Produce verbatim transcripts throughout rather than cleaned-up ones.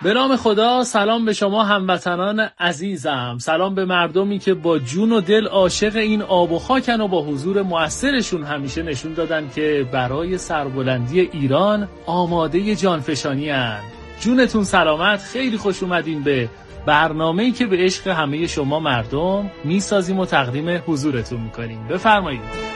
به نام خدا. سلام به شما هموطنان عزیزم، سلام به مردمی که با جون و دل عاشق این آب و خاکن و با حضور مؤثرشون همیشه نشون دادن که برای سربلندی ایران آماده جانفشانی هن. جونتون سلامت. خیلی خوش اومدین به برنامه‌ای که به عشق همه شما مردم میسازیم و تقدیم حضورتون میکنیم. بفرمایید.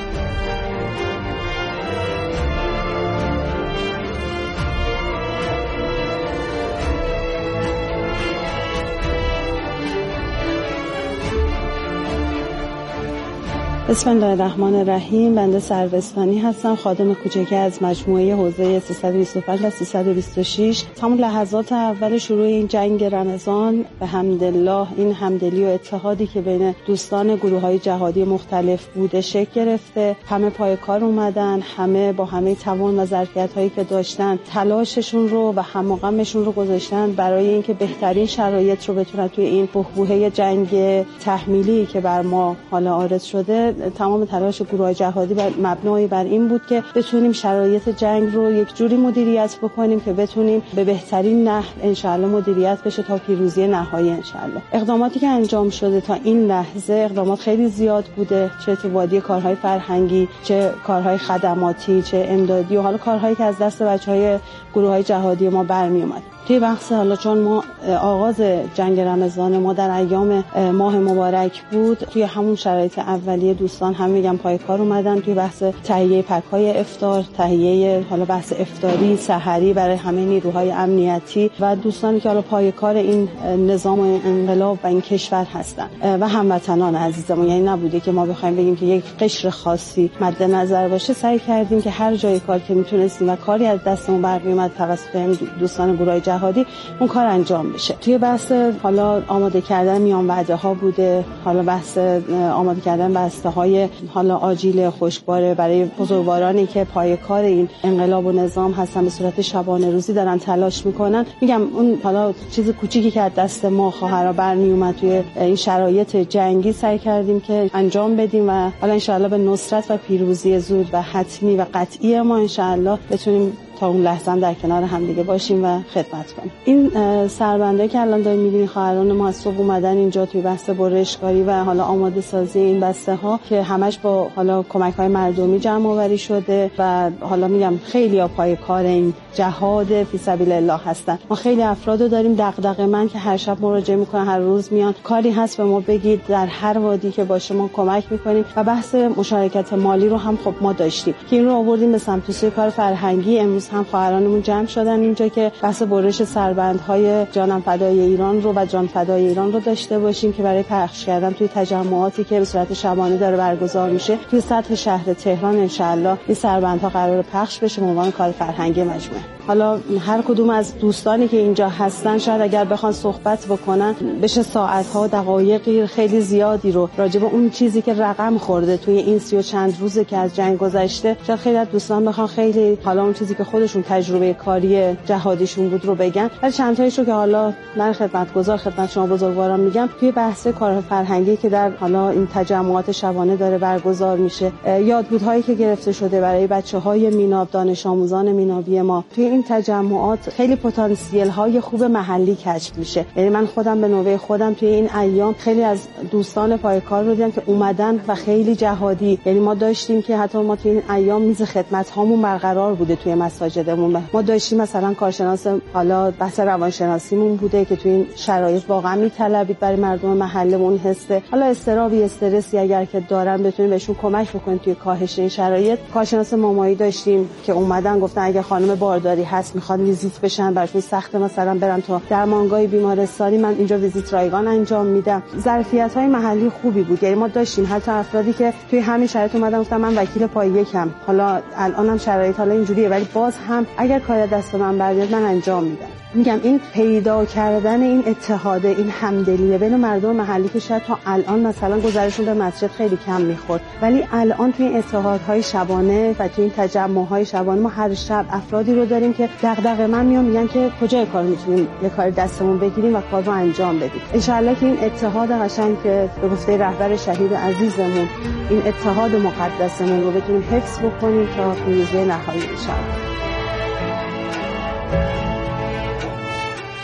بسم الله الرحمن الرحیم. بنده سروستانی هستم، خادم کوچکی از مجموعه حوزه سیصد و بیست و پنج و سیصد و بیست و شش. همون لحظات اول شروع این جنگ رمضان به حمدالله این همدلی و اتحادی که بین دوستان گروه‌های جهادی مختلف بوده شکل گرفته. همه پای کار اومدن، همه با همه توان و ظرفیت‌هایی که داشتن تلاششون رو و هم و غمشون رو گذاشتن برای اینکه بهترین شرایط رو بتونن توی این بحبوحه جنگ تحمیلی که بر ما حالا عارض شده. تمام تلاش گروه‌های جهادی بر مبنای بر این بود که بتونیم شرایط جنگ رو یک جوری مدیریت بکنیم که بتونیم به بهترین نحو انشالله مدیریت بشه تا پیروزی نهایی انشالله. اقداماتی که انجام شده تا این لحظه اقدامات خیلی زیاد بوده، چه تو وادی کارهای فرهنگی، چه کارهای خدماتی، چه امدادی و حالا کارهایی که از دست بچهای گروه‌های جهادی ما برمی اومد. توی بحث حالا چون ما آغاز جنگ رمضان ما در ایام ماه مبارک بود، توی همون شرایط اولیه دوستان هم میگم پای کار اومدن توی بحث تهیه پک‌های افطار، تهیه حالا بحث افطاری سحری برای همه نیروهای امنیتی و دوستانی که حالا پای کار این نظام و انقلاب و این کشور هستن و هموطنان عزیزمون. یعنی نبوده که ما بخوایم بگیم که یک قشر خاصی مد نظر باشه، سعی کردیم که هر جای کار که میتونستیم و کاری از دستمون برمیومد توسط دوستان گروه جهادی اون کار انجام بشه. توی بحث حالا آماده کردن میان وعده ها بوده، حالا بحث آماده کردن بسته های حالا آجیل خشکباره برای بزرگوارانی که پای کار این انقلاب و نظام هستن به صورت شبانه روزی دارن تلاش میکنن. میگم اون حالا چیز کوچیکی که از دست ما خواهرا برمی اومد توی این شرایط جنگی سعی کردیم که انجام بدیم و حالا ان شاءالله به نصرت و پیروزی زود و حتمی و قطعی ما ان شاءالله بتونیم تا اون لحظه هم در کنار هم دیگه باشیم و خدمت کنیم. این سربنده که الان داریم می‌بینید خواهران ما از صبح اومدن اینجا توی بحث برشکاری و حالا آماده سازی این بسته ها که همش با حالا کمک‌های مردمی جمع آوری شده و حالا میگم خیلی ها پای کار این جهاد فی سبیل الله هستن. ما خیلی افرادو داریم دغدغه من که هر شب مراجعه میکنن، هر روز میان کاری هست به ما بگید، در هر وادی که باشه ما کمک میکنیم و بحث مشارکت مالی رو هم خب ما داشتیم که این رو آوردیم به سمت سوی کار فرهنگی. امروز هم خواهرانمون جمع شدن اینجا که بحث برش سربندهای جانم فدای ایران رو و جان فدای ایران رو داشته باشیم که برای پخش کردن توی تجمعاتی که به صورت شبانه داره برگزار میشه توی سطح شهر تهران ان شاءالله این سربندها قرار پخش بشه به عنوان کار فرهنگی مجموعه. حالا هر کدوم از دوستانی که اینجا هستن شاید اگر بخوان صحبت بکنن بشه ساعت‌ها دقایقی خیلی زیادی رو راجع به اون چیزی که رقم خورده توی این سی و چند روزه که از جنگ گذشته، شاید خیلی از دوستان بخوان خیلی حالا اون چیزی که خودشون تجربه کاری جهادیشون بود رو بگن، ولی چند تایشو که حالا من خدمتگزار خدمت شما بزرگواران میگم توی بحث کار فرهنگی که در حالا این تجمعات شبانه داره برگزار میشه، یادبودهایی که گرفته شده برای بچه‌های میناب، دانش آموزان مینابی ما توی این تجمعات خیلی پتانسیل های خوب محلی کشف میشه. یعنی من خودم به نوبه خودم توی این ایام خیلی از دوستان پایکار رو دیدم که اومدن و خیلی جهادی، یعنی ما داشتیم که حتی ما توی این ایام میز خدمت هامون برقرار بوده توی مساجدمون. ما داشتیم مثلا کارشناس حالا بحث روانشناسیمون بوده که توی این شرایط واقعا میطلبید برای مردم محلمون حس حالا استرابی استرسی اگر که دارن بتونیم بهشون کمک بکنیم توی کاهش این شرایط. کارشناس مامایی داشتیم که اومدن گفتن اگه خانم بارداری هست میخواد ویزیت بشن، براشون سخت مثلا برن تو درمانگاه بیمارستانی، من اینجا ویزیت رایگان انجام میدم. ظرفیت‌های محلی خوبی بود. یعنی ما داشتیم حتی افرادی که توی همین شرایط اومدن گفتن من وکیل پای یکم، حالا الانم شرایط حالا اینجوریه ولی باز هم اگر کار دست من برمیاد من انجام میدم. میگم این پیدا کردن این اتحاد، این همدلیه بین مردم محلی که شاید تا الان مثلا گذرشون به مسجد خیلی کم میخورد، ولی الان توی این اتحادهای شبانه و توی این تجمعهای شبانه ما هر شب افرادی رو داریم که دغدغه من میان میگن که کجای کار میتونیم یه کار دستمون بگیریم و کار رو انجام بدیم. ان شاءالله که این اتحاد قشنگ که به گفته رهبر شهید عزیزمون این اتحاد مقدسمون رو بتونیم حفظ بکنیم تا پیروزی نهایی ان شاءالله.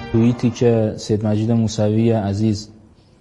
توییتی که سید مجید موسوی عزیز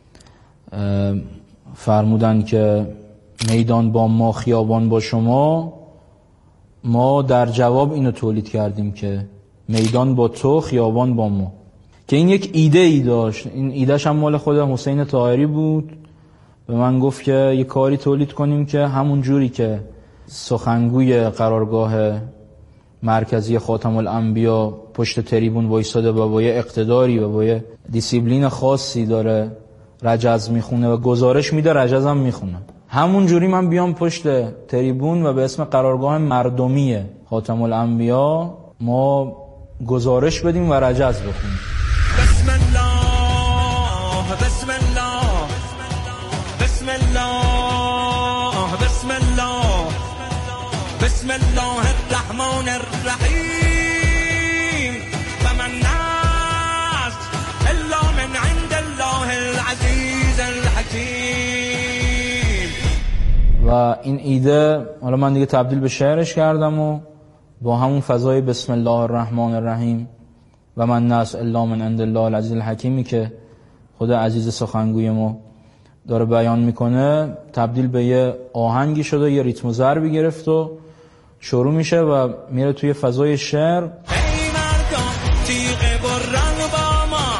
فرمودن که میدان با ما خیابان با شما، ما در جواب اینو تولید کردیم که میدان با تو خیابان با ما، که این یک ایده ای داشت. این ایدهش هم مال خود حسین طاهری بود. به من گفت که یه کاری تولید کنیم که همون جوری که سخنگوی قرارگاه مرکزی خاتم الانبیا پشت تریبون وایساده و با یه اقتداری و با یه دیسیپلین خاصی داره رجز میخونه و گزارش میده، رجز هم میخونه، همون جوری من بیام پشت تریبون و به اسم قرارگاه مردمی خاتم الانبیا ما گزارش بدیم و رجز بخونیم. بسم الله بسم الله بسم الله بسم الله بسم الله الرحمن الرحیم و من ناس الا من عند الله العزیز الحکیم. و این ایده حالا من دیگه تبدیل به شعرش کردم و با همون فضای بسم الله الرحمن الرحیم و من ناس الا من عند الله العزیز الحکیمی که خود عزیز سخنگوی ما داره بیان میکنه تبدیل به یه آهنگی شده، یه ریتم و ضربی گرفت و شروع میشه و میره توی فضای شعر. ای مردم تیغ برنگ با ما،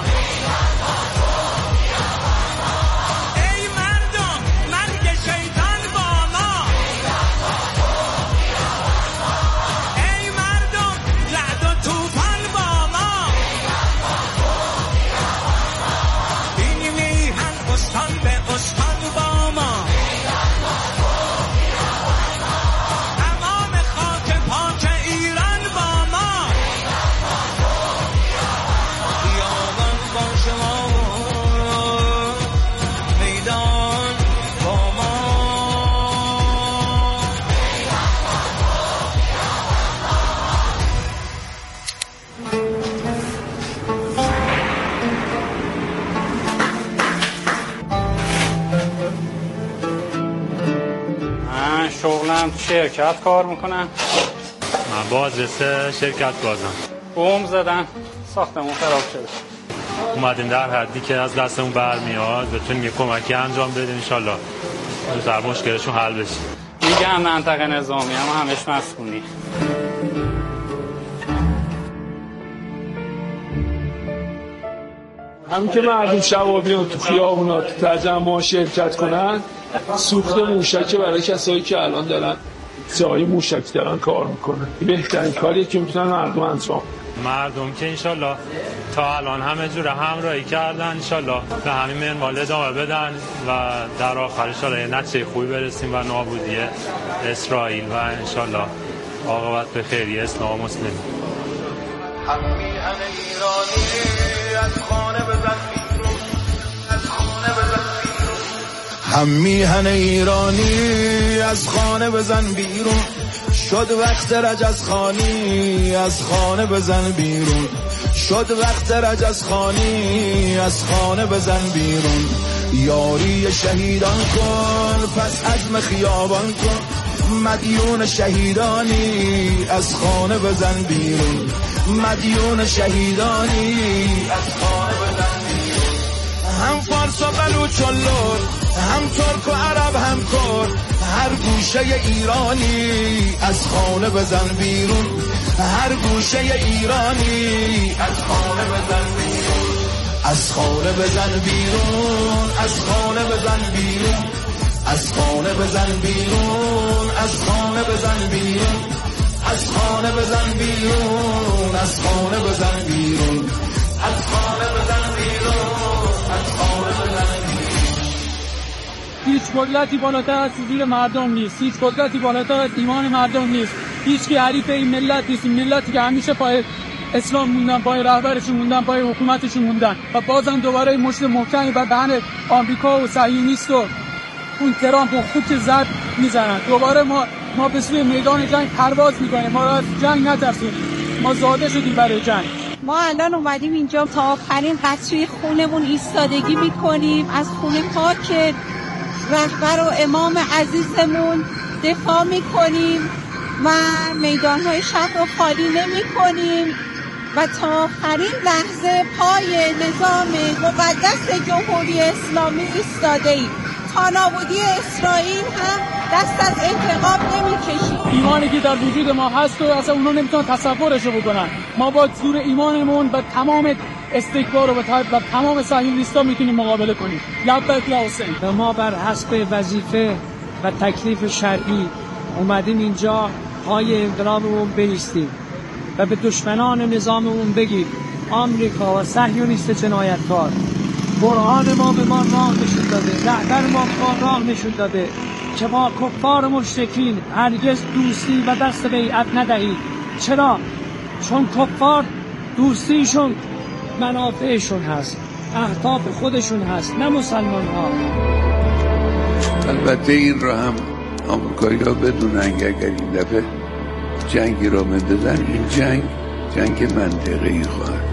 ای مردم مرگ شیطان با ما، ای مردم رعد و طوفان با ما، این میهن استان به استان با ما، شغلم شرکت کار میکنم. من با آدرس شرکت بازم بوم زدن، ساختمون خراب شده. اومدیم در حدی که از دستمون برمیاد بتونیم یه کمکی انجام بدیم انشالله زودتر مشکلشون حل بشه. میگم منطقه نظامی هم همش مسکونی. همین که مردم شوابیان تو خیابونا تو تجمع شرکت کنن، سوخت موشک برای کسایی که الان دارن جای موشک دارن کار میکنن، بهترین کاریه که میتونن مردم انجام. مردم که انشالله تا الان همه جور همراهی کردن، انشالله به همین منوال ادامه بدن و در آخر انشالله یه نتیجه خوبی برسیم و نابودی اسرائیل و انشالله عاقبت به خیری اسلام و مسلمین. هم میهن ایرانی از خانه بزن بیرون، از خانه بزن بیرون، هم میهن ایرانی از خانه بزن بیرون، شد وقت رجز خانی از خانه بزن بیرون، شد وقت رجز خانی از خانه بزن بیرون، یاری شهیدان کن پس عزم خیابان کن، مدیون شهیدانی از خانه بزن بیرون، مدیون شهیدانی از خانه بزن بیرون، هم فارس و بلوچ و لور، هم ترک و عرب هم کرد، هر گوشه ایرانی از خانه بزن بیرون، هر گوشه ایرانی از خانه بزن بیرون، از خانه بزن بیرون، از خانه بزن بیرون، از خانه بزن بیرون، از خانه بزن بیرون، از خانه بزن بیرون، از خانه بزن بیرون، از خانه بزن بیرون، از خانه بزن بیرون. هیچ قدرتی بالاتر از حضور مردم نیست، هیچ قدرتی بالاتر از ایمان مردم نیست، هیچ کی حریف این ملت نیست. این ملتی که همیشه پای اسلام موندن، پای رهبرشون موندن، پای حکومتشون موندن و بازم دوباره مشت محکمی بر دهن آمریکا و صهیونیست و اون ترامپ و خوک زد میزنن. دوباره ما ما به سوی میدان جنگ پرواز میکنیم. ما از جنگ نترسیم، ما زاده شدیم برای جنگ. ما الان اومدیم اینجا تا آخرین قطره خونمون ایستادگی میکنیم، از خون پاک رهبر و امام عزیزمون دفاع میکنیم و میدانهای شهر رو خالی نمیکنیم و تا آخرین لحظه پای نظام مقدس جمهوری اسلامی ایستاده ایم. تا نابودی اسرائیل هم دست از انتقام نمی‌کشیم. ایمانی که در وجود ما هست و اصلا اونا نمیتونن تصورش رو بکنن. ما با زور ایمانمون و تمام استکبار و و تمام صهیونیست‌ها میتونیم مقابله کنیم. لبیک یا حسین. و ما بر حسب وظیفه و تکلیف شرعی اومدیم اینجا پای انقلابمون بایستیم و به دشمنان نظاممون بگیم آمریکا و صهیونیست جنایتکار، قرآن ما به ما راه نشون داده، رهبر ما به راه نشون داده که با کفار مشرکین هرگز دوستی و دست بیعت ندهید. چرا؟ چون کفار دوستیشون منافعشون هست، اهداف خودشون هست، نه مسلمان ها. البته این را هم آمریکایی ها بدونن که اگر این دفعه جنگی را مندازن، این جنگ جنگ منطقه‌ای خواهد.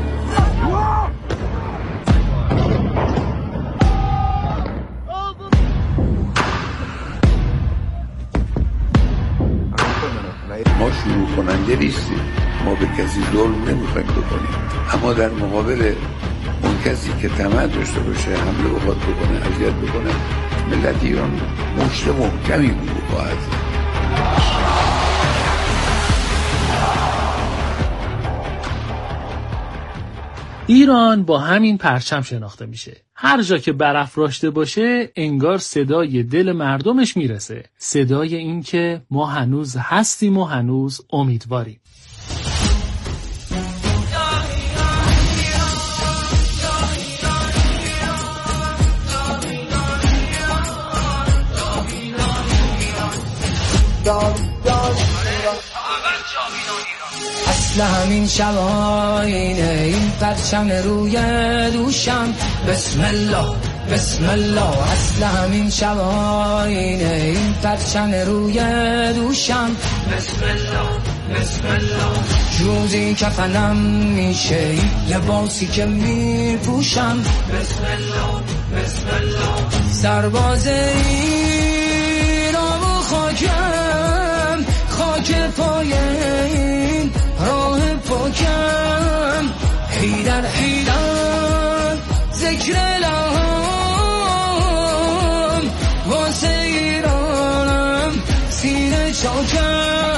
ما شروع کننده نیستیم، ما به کسی ظلم نمیخوایم بکنیم، اما در مقابل اون کسی که طمع داشته باشه حمله بخواد بکنه، اذیت بکنه، ملت ایران مشت محکمی بود خواهد. ایران با همین پرچم شناخته میشه. هر جا که برافراشته باشه انگار صدای دل مردمش میرسه. صدای این که ما هنوز هستیم و هنوز امیدواریم. اصل همین شواینه این پرچم روی دوشم، بسم الله بسم الله. اصل همین شواینه این پرچم روی دوشم، بسم الله بسم الله. روزی کفنم میشه این لباسی که میپوشم، بسم الله بسم الله. سرباز ایران و خاکم، خاک پای این راه پاکم، حیدر حیدر ذکر الهام، واسه ایرانم سینه چاکم.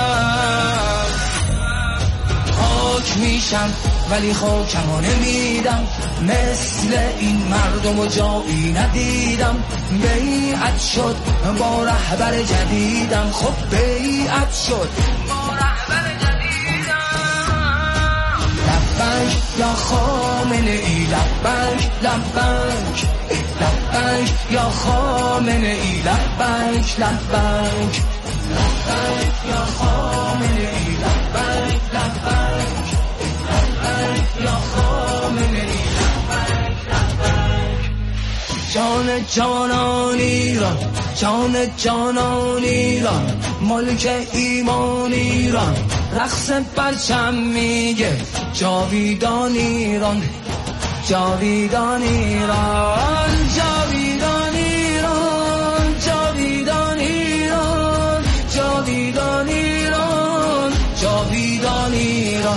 خاک میشم ولی خاکمو نمیدم، مثل این مردم و جایی ندیدم. بیعت شد با رهبر جدیدم، خب بیعت شد با رهبر جدیدم. لبک یا خامنه ای، لبک لبک لبک یا خامنه ای، لبک لبک لبک یا خامنه ای، لبک لبک لبک یا خامنه ای، لبک لبک. جان جانان ایران، جان جانان ایران، ملک ایمان ایران، رقص پرچم میگه جاویدان ایران، جاویدان ایران، جاویدان ایران، جاویدان ایران، جاویدان ایران، جاویدان ایران.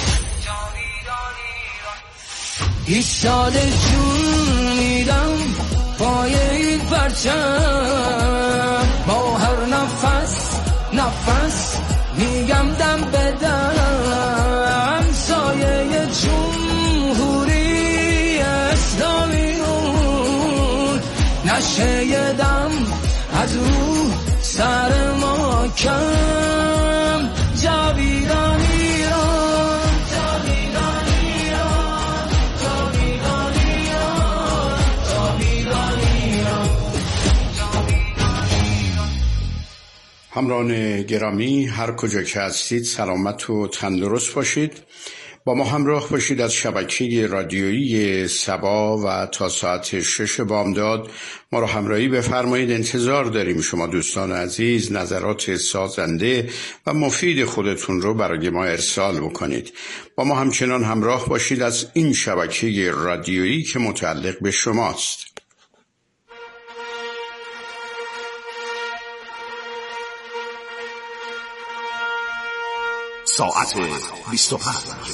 ایستاده جون میدم پای این پرچم، با هر نفس نفس میگم دم بدم، سایه جمهوری اسلامیون، نشه دم از رو سر ما کم. جاویدان ایران، جاویدان ایران، جاویدان ایران، جاویدان ایران. همراهان گرامی، هر کجا که هستید سلامت و تندرست باشید. با ما همراه باشید از شبکه رادیویی سبا و تا ساعت شش بامداد ما را همراهی بفرمایید. انتظار داریم شما دوستان عزیز نظرات سازنده و مفید خودتون رو برای ما ارسال بکنید. با ما همچنان همراه باشید از این شبکه رادیویی که متعلق به شماست. ساعت بیست و پنج.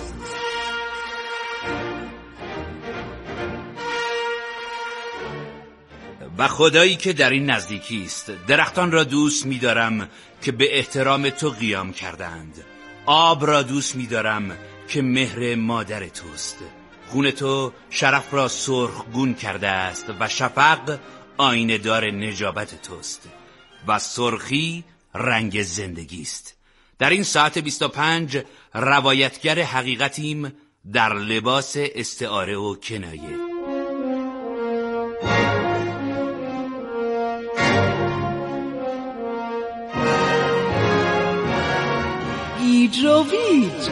و خدایی که در این نزدیکی است، درختان را دوست می‌دارم که به احترام تو قیام کردند. آب را دوست می‌دارم که مهر مادر توست. خون تو شرف را سرخگون کرده است و شفق آینه دار نجابت توست و سرخی رنگ زندگی است. در این ساعت بیست و پنج روایتگر حقیقتیم در لباس استعاره و کنایه. ایجرویج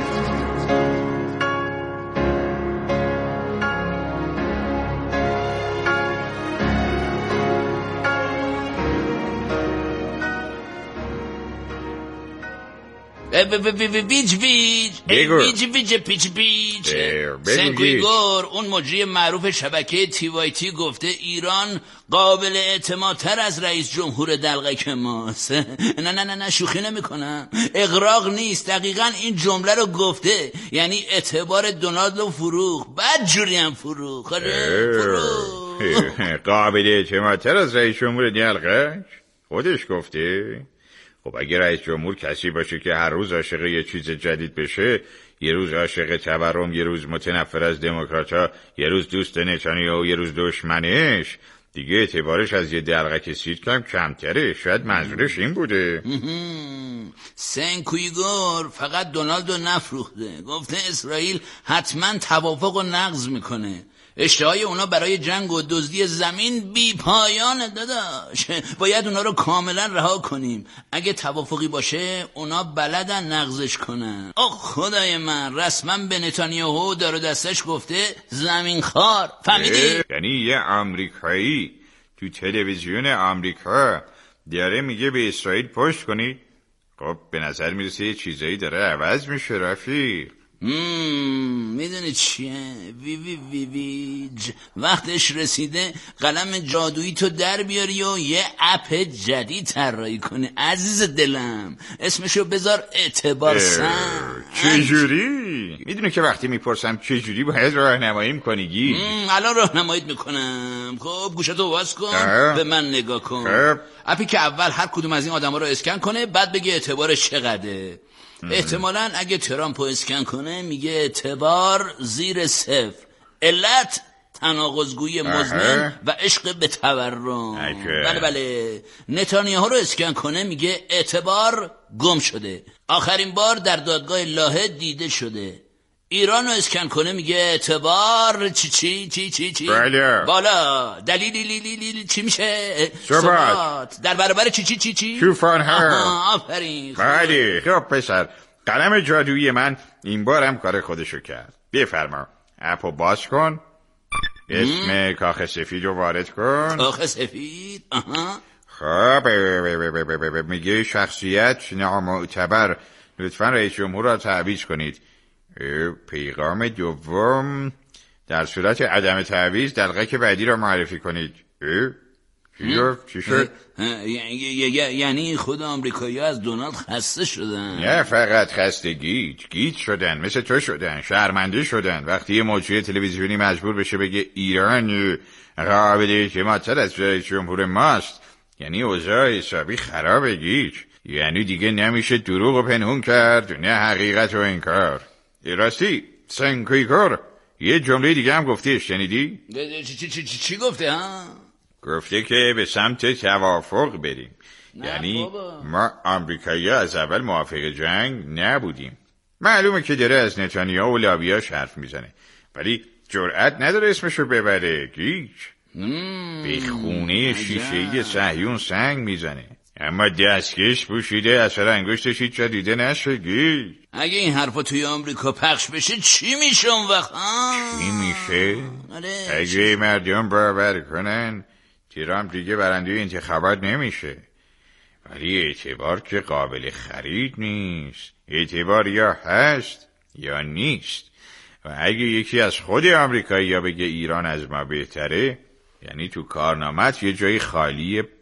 ویج ویج ویج ویج پیچ پیچ سنکویگور، اون مجری معروف شبکه تی وای تی گفته ایران قابل اعتمادتر از رئیس جمهور دلقک ماست. نه نه نه نه شوخی نمی کنم، اغراق نیست، دقیقا این جمله رو گفته. یعنی اعتبار دونالد رو فروخ، بد جوری هم فروخ. فروخ قابل اعتمادتر از رئیس جمهور دلقک خودش گفته. خب اگه رئیس جمهور کسی باشه که هر روز عاشق یه چیز جدید بشه، یه روز عاشق تورم، یه روز متنفر از دموکرات‌ها، یه روز دوست نتانیاهو، یه روز دشمنش، دیگه اعتبارش از یه دلقک سیرک کم کمتره. شاید منظورش این بوده. سنکویگور فقط دونالدو نفروخته، گفته اسرائیل حتما توافق رو نقض میکنه. اشتهای اونا برای جنگ و دزدی زمین بی پایانه داداش. باید اونا رو کاملا رها کنیم. اگه توافقی باشه اونا بلدن نقضش کنن. آخ خدای من، رسما به نتانیاهو دار و دستش گفته زمین خار. فهمیدی؟ یعنی یه آمریکایی تو تلویزیون آمریکا داره میگه به اسرائیل پشت کنید. خب به نظر میرسه یه چیزایی داره عوض میشه رفیق. مم، میدونی چیه؟ وی وی وی وی ج... وقتش رسیده قلم جادویی تو در بیاری و یه اپ جدید طراحی کنی عزیز دلم. اسمشو بذار اعتبار سن. چجوری؟ میدونی که وقتی میپرسم چجوری باید راهنمایی کنی گی؟ الان راهنماییت میکنم. خب گوشتو باز کن آه. به من نگاه کن. خب. اپی که اول هر کدوم از این آدما رو اسکن کنه، بعد بگه اعتبارش چقدره. احتمالاً اگه ترامپ رو اسکن کنه میگه اعتبار زیر صفر. علت تناقض‌گویی مزمن و عشق به تورم. بله بله. نتانیاهو رو اسکن کنه میگه اعتبار گم شده، آخرین بار در دادگاه لاهه دیده شده. ایران رو اسکن کنه میگه اعتبار چی چی چی چی چی بله. بالا. دلیلی لی لی لی چی میشه؟ ثبات. در برابر چی چی چی چی طوفان ها. آفرین. بله. خب پسر، قلم جادویی من این بار هم کار خودشو کرد. بفرما اپو باز کن، اسم کاخ سفید رو وارد کن. کاخ سفید؟ آها. خب میگه شخصیت نامعتبر، لطفا رئیس جمهور را تعویض کنید. پیغام دوم، در صورت عدم تعویض دلقک بعدی را معرفی کنید. چی گفت؟ چی شد؟ یعنی خود آمریکایی از دونالد خسته شدن؟ نه فقط خسته، گیج گیج شدن، مثل تو شدن، شرمنده شدن. وقتی یه مجری تلویزیونی مجبور بشه بگه ایران قابل اعتمادتر از رئیس جمهور ماست، یعنی اوضاع حسابی خرابه گیج. یعنی دیگه نمیشه دروغ و پنهون کرد، نه حقیقت و انکار. راستی سنکویگور یه جمله دیگه هم گفته، شنیدی؟ چی چی چی چی گفته ها؟ گفته که به سمت توافق بریم. یعنی ما آمریکایی از اول موافق جنگ نبودیم. معلومه که داره از نتانیاهو و لابیاش حرف میزنه، ولی جرأت نداره اسمشو ببره گیج. به خونه شیشه‌ای صهیون سنگ میزنه، اما دستکش پوشیده اثر انگشتش هیچ جا دیده نشه گیج. اگه این حرفا توی آمریکا پخش بشه چی میشه اون وقت؟ چی میشه؟ اگه مردم باور کنن ترامپ دیگه برنده انتخابات نمیشه، ولی اعتبار که قابل خرید نیست. اعتبار یا هست یا نیست، و اگه یکی از خود آمریکایی یا بگه ایران از ما بهتره، یعنی تو کارنامت یه جای خالی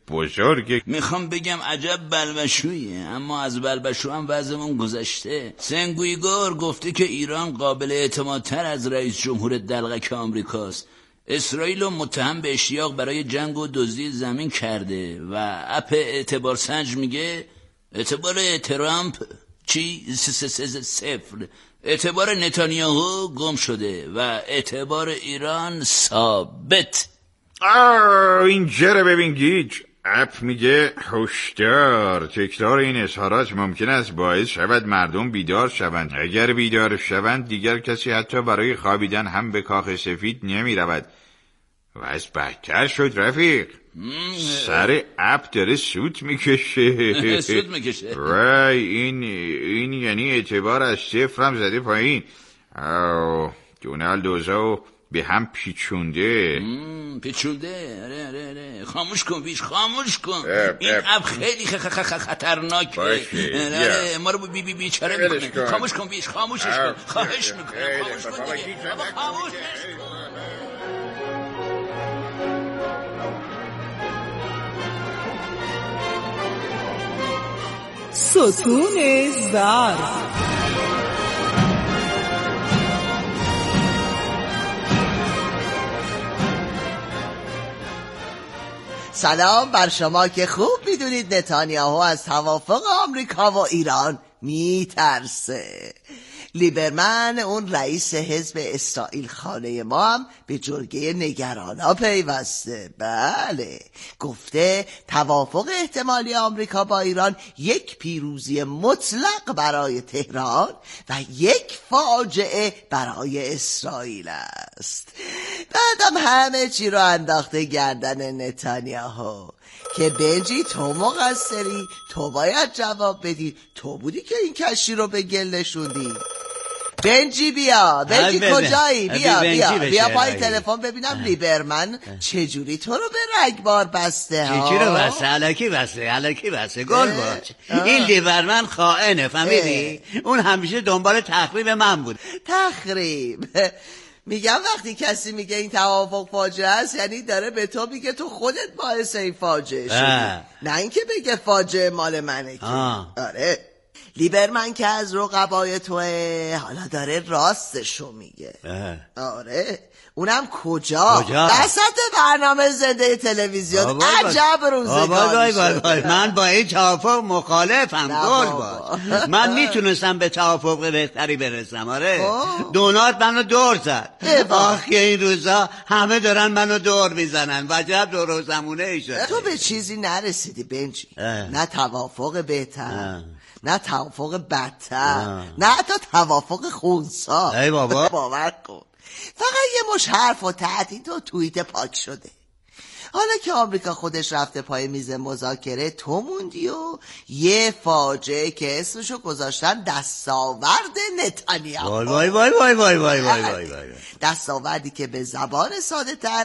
بزرگه. میخوام بگم عجب بلبشویه، اما از بلبشو هم وضعمون گذشته. سنگویگور گفته که ایران قابل اعتمادتر از رئیس جمهور دلغک آمریکاست. اسرائیل رو متهم به اشتیاق برای جنگ و دزدی زمین کرده و اپ اعتبار سنج میگه اعتبار ترامپ چی؟ صفر. اعتبار نتانیاهو گم شده و اعتبار ایران ثابت. آه اینجا رو ببین گیج. اپ میگه هشدار، تکرار این اظهارات ممکن است باعث شود مردم بیدار شوند. اگر بیدار شوند دیگر کسی حتی برای خوابیدن هم به کاخ سفید نمی رود. و از بدتر شد رفیق، سر اپ داره سوت میکشه. سوت میکشه رای این این یعنی اعتبار از صفر هم زده پایین. آه دونالد اوزاو به هم پیچونده. پیچونده آره آره آره. خاموش کن بیش، خاموش کن. این اپ خیلی خطرناکه. آره ما رو بی بی بیچاره میکنه. خاموش کن بیش، خاموشش کن، خواهش میکنم خاموش کن دیگه. خاموش ستون ظرف. سلام بر شما که خوب میدونید نتانیاهو از توافق آمریکا و ایران میترسه. لیبرمن اون رئیس حزب اسرائیل خانه ما هم به جرگه نگرانا پیوسته. بله گفته توافق احتمالی آمریکا با ایران یک پیروزی مطلق برای تهران و یک فاجعه برای اسرائیل است. بعدم همه چی رو انداخته گردن نتانیاهو که بنجی تو مقصری، تو باید جواب بدی، تو بودی که این کشتی رو به گل نشوندی. بنجی بیا، بنجی کجایی؟ بیا بیا بیا پای تلفن ببینم لیبرمن چجوری تو رو به رگبار بسته ها. چی رو بسته؟ الکی بسته، الکی بسته. گل باش، این لیبرمن خائنه، فهمیدی؟ اون همیشه دنبال تخریب من بود. تخریب؟ میگم وقتی کسی میگه این توافق فاجعه است یعنی داره به تو میگه تو خودت باعث این فاجعه شدی، نه اینکه بگه فاجعه مال منه که. آره لیبرمن که از رقبای توه، حالا داره راستشو میگه. آره اونم کجا؟ کجا؟ وسط برنامه زنده تلویزیون. عجب روزگاری شده. من با این توافق مخالفم. گل باش، من میتونستم به توافق بهتری برسم. آره دونالد منو دور زد. آخه این روزا همه دارن منو دور میزنن. وجب دور و زمونه ای شد. تو به چیزی نرسیدی بنجی. نه توافق بهتر، نه توافق بدتر، نه حتی توافق خونسا. ای بابا باور کن فقط یه مش حرف و تهدید و توییت پاک شده. حالا که آمریکا خودش رفته پای میز مذاکره، تو موندی و یه فاجعه که اسمشو گذاشتن دستاورد نتانیاهو. وای وای وای وای وای وای وای وای. دستاوردی که به زبان ساده تر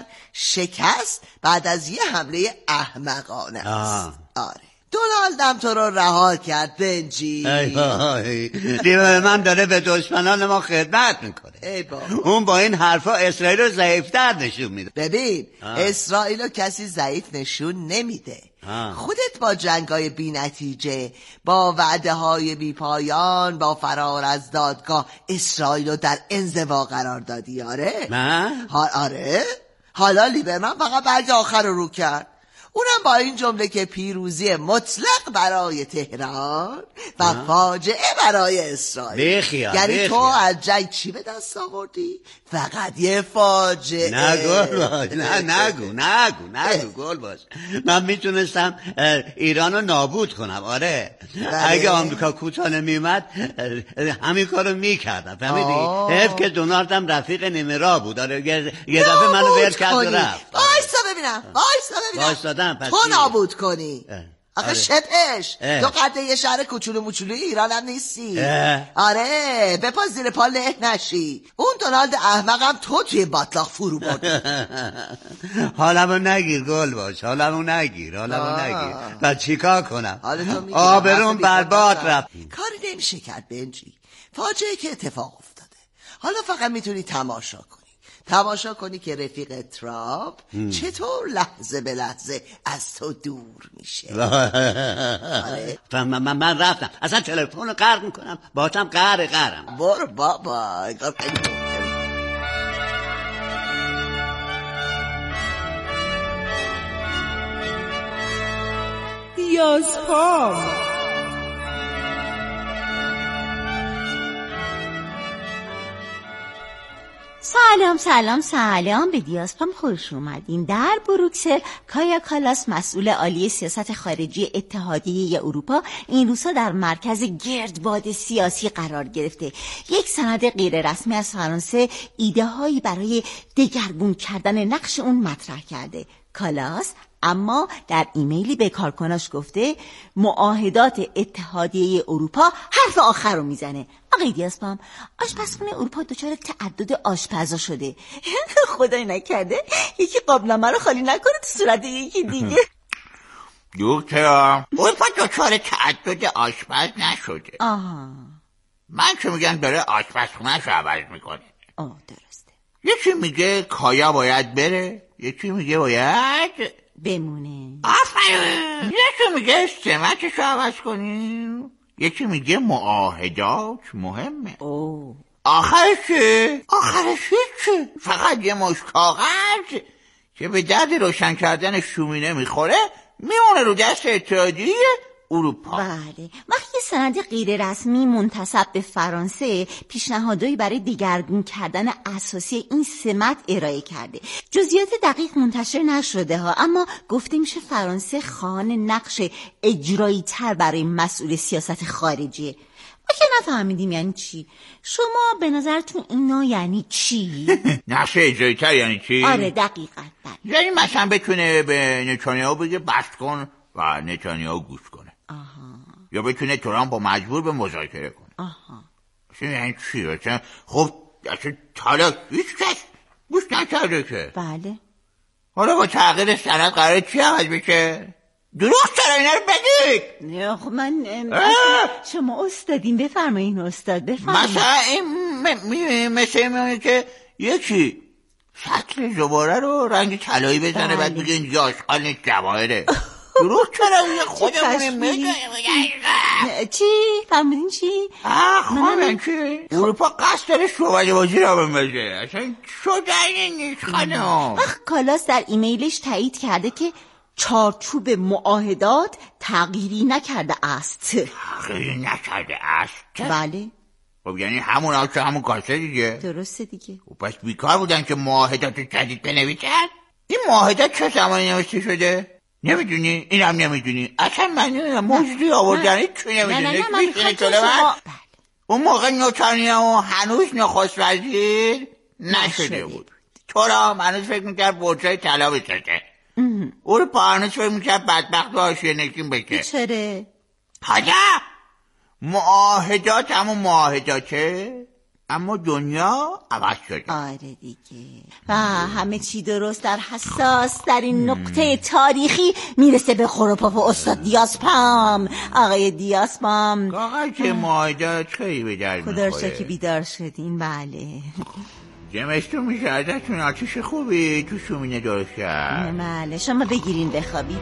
شکست بعد از یه حمله احمقانه است. آره دونالدم تو رو رها کرد بنجی. ای وای لیبرمن داره به دشمنان ما خدمت میکنه. ای بابا اون با این حرفا اسرائیل رو ضعیفتر نشون میده. ببین اسرائیل رو کسی ضعیف نشون نمیده. آه. خودت با جنگای بی نتیجه، با وعده های بی پایان، با فرار از دادگاه اسرائیل رو در انزوا قرار دادی. آره من؟ ها آره حالا لیبرمن فقط برگ آخر رو رو کرد، اونم با این جمله که پیروزی مطلق برای تهران و فاجعه برای اسرائیل. بخیال یعنی بخیال. تو از جنگ چی به دست آوردی؟ فقط یه فاجعه. نه گل باش، نه نگو نگو نگو گل باش. من میتونستم ایران رو نابود کنم. آره بله. اگه آمریکا کوتاه نمیومد همین کارو میکردم، فهمیدی؟ حیف که دونالدم رفیق نیمه راه بود. آره یه دفعه منو ول کرد و رفت. وایسا ببینم وایسا ببینم وایسادم. تو نابود کنی آخه شبهش تو قد یه شهر کوچولو موچولوی ایران هم نیستی. اه. آره بپا زیر پا له نشی. اون دونالد احمقم تو توی باطلاق فرو بردی. حالمو نگیر گل باش، حالمو نگیر حالمو نگیر. و چیکار کنم؟ آبروم برباد رفت. کاری نمیشه کرد بنجی، فاجعه که اتفاق افتاده. حالا فقط میتونی تماشا کنی. تماشا کنی که رفیق ترامپ چطور لحظه به لحظه از تو دور میشه. آره. من, من, من رفتم اصلا تلفن رو قرق میکنم باهاتم قهر قهرم. برو بابا انگار خیلی دیازپام. سلام سلام سلام به دیازپام خوش اومدین. در بروکسل کایا کالاس مسئول عالی سیاست خارجی اتحادیه اروپا این روزها در مرکز گردباد سیاسی قرار گرفته. یک سند غیر رسمی از فرانسه ایده هایی برای دگرگون کردن نقش اون مطرح کرده. کالاس اما در ایمیلی به کارکناش گفته معاهدات اتحادیه اروپا حرف آخر رو میزنه. آقای دیازپام، آشپزخونه اروپا دچار تعدد آشپزا شده. خدای نکرده یکی قابلمه رو خالی نکنه تو صورت یکی دیگه. دکتر اروپا دچار تعدد آشپز نشده. آها، من که میگم داره آشپزخونه‌ش رو عوض میکنه. آه درسته. یکی میگه کایا باید بره، یکی میگه باید بمونه. آفرین. یکی میگه سمتش رو عوض کنیم، یکی میگه معاهدات مهمه. اوه. آخرش چه؟ آخرش چه؟ فقط یه مشت کاغذ که به درد روشن کردن شومینه میخوره میمونه رو دست اتحادیه اروپا. بله، وقتی سند غیر رسمی منتسب به فرانسه پیشنهادایی برای دگرگون کردن اساسی این سمت ارائه کرده. جزئیات دقیق منتشر نشده ها، اما گفته میشه فرانسه خواهان نقش اجرایی تر برای مسئول سیاست خارجیه. ما که نفهمیدیم یعنی چی. شما به نظرتون اینا یعنی چی؟ نقش اجرایی تر یعنی چی؟ آره دقیقاً. یعنی مثلا بتونه به نتانیاهو بگه بس کن و نتانیاهو گوش کنه. آها. یا بتونه ترامپ با مجبور به مذاکره کنه. آها. اصلا یعنی چی؟ اصلا خب اصلا تالا هیچ کس گوش نکرده که. بله. حالا با تغییر سند قراره چی عوض بشه؟ درست چرا اینا رو بگید؟ نه خب من شما استادین، بفرمایین استاد بفرمایین. مثلا این مثل میمونه که یکی سطل زباره رو رنگ طلایی بزنه بله. بعد بگه اینجا آشغال نیست جواهره. درست چرا خودمونه میگه چی؟ فهمیدین چی؟ آه خواهمن چی؟ اروپا قصد داره شعبده بازی را بمشه. اصلا شدنی نیست خانم. وقت کالاس در ایمیلش تایید کرده که چارچوب معاهدات تغییری نکرده است. تغییری نکرده است؟ بله. خب یعنی همون آشه همون کاسه دیگه. درسته دیگه. خب پس بیکار بودن که معاهدات جدید بنویسن؟ این معاهدات چه زمانی نوشته شده؟ نمیدونی؟ اینم نمیدونی؟ اصلا من نمیدونم موجودی آوردن هیچ چی نمیدونی. نه نه نه من شما... اون موقع نتانیاهو هنوز نخست وزیر نشده بود. تو را هنوز فکر میکرد برجای طلا بسازه. اروپا هنوز فکر میکرد بدبخت و حاشیه نشین بشه. چره؟ حالا معاهدات همون معاهداته، اما دنیا عوض شده. آره دیگه. و همه چی درست در حساس در این نقطه تاریخی میرسه به خروپاف استاد دیازپام. آقای دیازپام کاغذ که معاهدات خیلی به درد میخوره. خدا که بیدار شدین. بله زمستون میشه ازتون آتیش خوبی تو شومینه درست کرد. بله شما بگیرین بخوابید.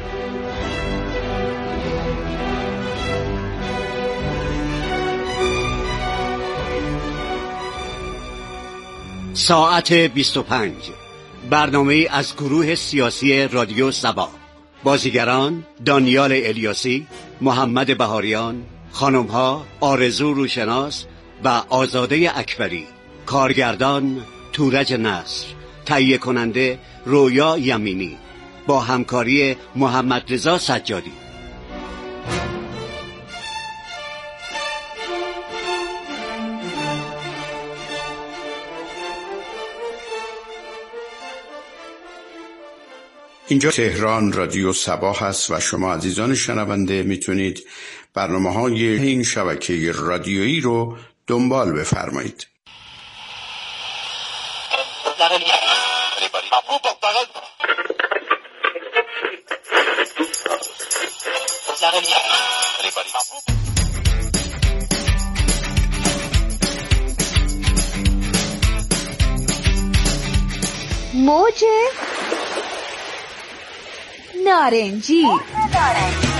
ساعت بیست و پنج برنامه از گروه سیاسی رادیو سبا. بازیگران دانیال الیاسی، محمد بهاریان، خانمها آرزو روشناس و آزاده اکبری. کارگردان تورج نصر. تهیه کننده رویا یمینی با همکاری محمد رضا سجادی. اینجا تهران رادیو سبا هست و شما عزیزان شنونده میتونید برنامه های این شبکه رادیویی رو دنبال بفرمایید. موج نارنجی.